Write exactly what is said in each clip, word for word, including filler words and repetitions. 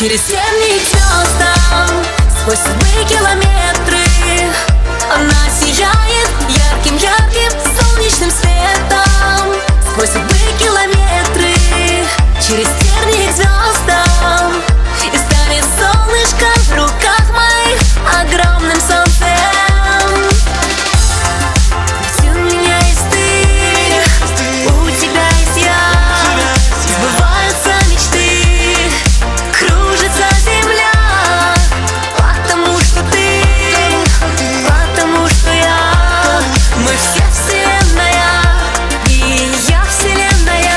Через тернии к звездам, сквозь седьмые километры она сияет ярким-ярким солнечным светом. Сквозь седьмые километры, через тернии к звездам, и станет солнышко в руках моих огромным солнцем. Где у меня есть ты, у тебя есть я, сбываются мечты, кружится земля, потому что ты, потому что я, мы все вселенная, и я вселенная.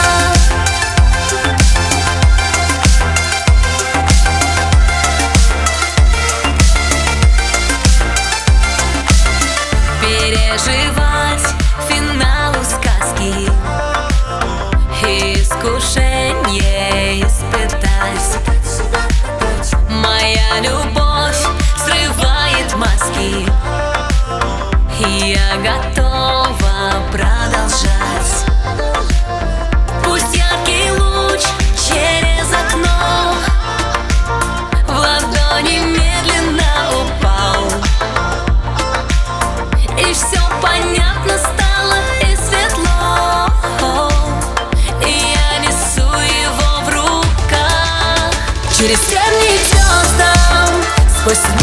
Переживать финалу сказки, искушение испытать. Моя любовь срывает маски, и я готова продолжать. Пусть яркий луч через окно в ладони медленно упал, и все понятно стало и светло, и я несу его в руках. Через тернии к звездам, сквозь